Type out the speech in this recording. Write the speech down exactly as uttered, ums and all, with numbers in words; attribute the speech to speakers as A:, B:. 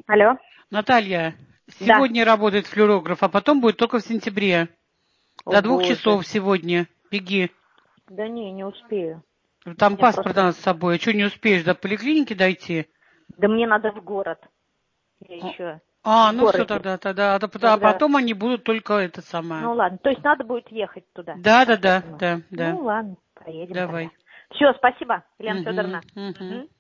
A: Алло.
B: Наталья, сегодня да. работает флюорограф, а потом будет только в сентябре. О, До двух Боже. часов сегодня. Беги.
A: Да не, не успею.
B: Там мне паспорт просто... надо с собой. А что не успеешь до поликлиники дойти?
A: Да мне надо в город. Я
B: а,
A: еще
B: а ну все тогда, тогда. тогда. А потом они будут только это самое.
A: Ну ладно, то есть надо будет ехать туда.
B: Да, да, да, да, да.
A: Ну ладно, поедем.
B: Давай.
A: Тогда. Все, спасибо, Елена
B: угу,
A: Федоровна.
B: Угу.